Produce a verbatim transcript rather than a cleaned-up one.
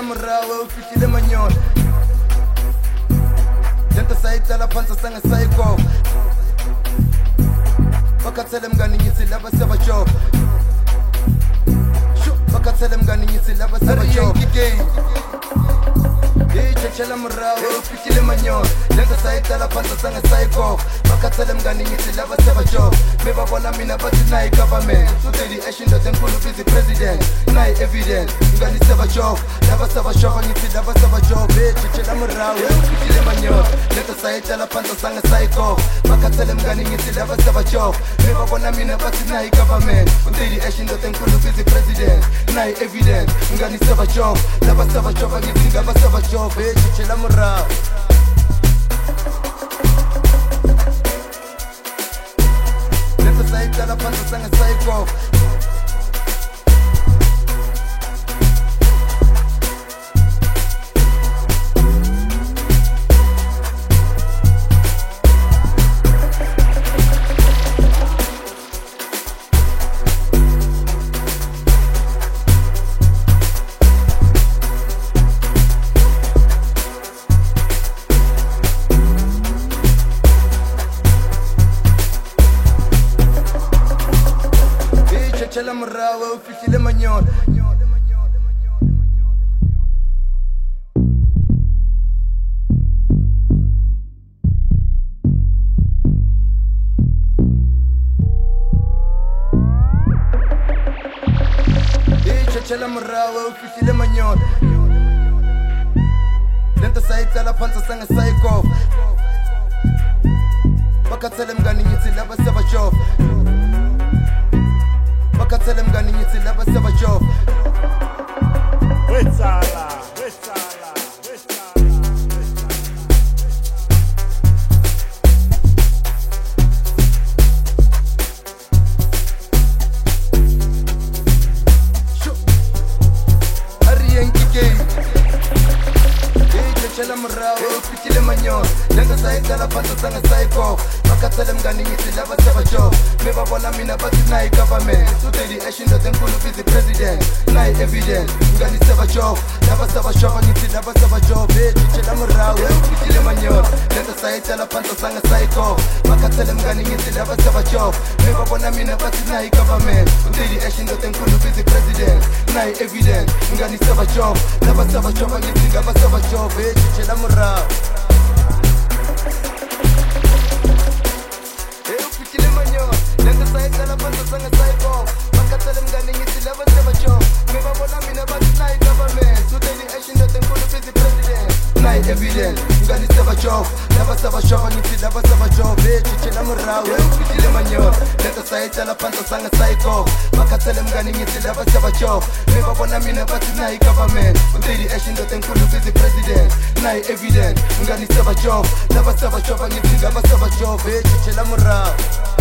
murawe ufitile manyoni lento sayitala phansi sangesayiko bakhathele mngani ngithi laba sebajob shu bakhathele mngani ngithi laba sebajob Chela murawe ufitile manyoni lento sayitala phansi sangesayiko bakhathele mngani ngithi laba sebajob mebabona mina bathi nayi government sudeli action ndoda enkulu busy president nayi evidence ngani sebajob laba sebajob ngithi laba sebajob chela murawe ufitile manyoni lento sayitala phansi sangesayiko bakhathele mngani ngithi laba sebajob mebabona mina bathi nayi government sudeli action ndoda enkulu busy president nayi evidence ngani sebajob laba sebajob ngithi laba sebajob chela murawe lento sayitala phansi sangesayiko Chela murawe ufitile manyoni Chela murawe ufitile manyoni lento sayitala phansi sangesayiko bakhathele mngani ngithi laba sebajob bakhathele mngani ngithi laba sebajob wetsala wetsala Chela murawe ufitile manyoni lento sayitala phansi sangesayiko bakhathele mngani ngithi laba sebajob mebabona mina bathi nayi government sudeli action ndoda enkulu busy president nayi evidence ngani sebajob laba sebajob ngithi laba sebajob chela murawe ufitile manyoni lento sayitala phansi sangesayiko bakhathele mngani ngithi laba sebajob mebabona mina bathi nayi government sudeli action ndoda enkulu busy president nayi evidence ngani sebajob laba sebajob ngithi laba sebajob chela murawe ufitile manyoni lento sayitala phansi sangesayiko bakhathele mngani ngithi laba sebajob mebabona mina bathi nayi government sudeli action ndoda enkulu busy president nayi evidence ngani sebajob laba sebajob ngithi laba sebajob chela murawe ufitile manyoni lento sayitala phansi sangesayiko bakhathele mngani ngithi laba sebajob mebabona mina bathi nayi government sudeli action ndoda enkulu busy president nayi evidence ngani sebajob laba sebajob ngithi laba sebajob chela murawe